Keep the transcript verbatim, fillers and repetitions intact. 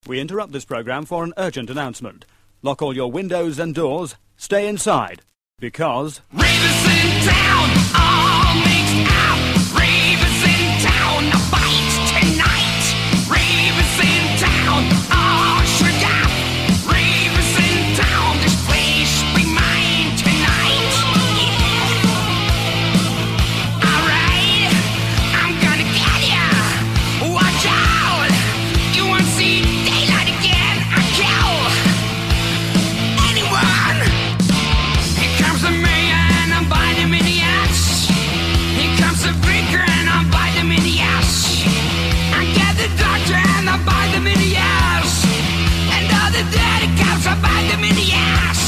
We interrupt this programme for an urgent announcement. Lock all your windows and doors. Stay inside. Because... Ravers in town, all mixed out. Ravers in town, a fight tonight. Ravers in town, all shook out. Ravers in town, this place be mine tonight. Alright, I'm gonna get ya. Watch out. You won't see daylight again. I kill anyone. Here comes the mayor and I'm biting him in the ass. Here comes the drinker and I'm biting him in the ass. I get the doctor and I bite them in the ass. And all the dirty cops I bite them in the ass.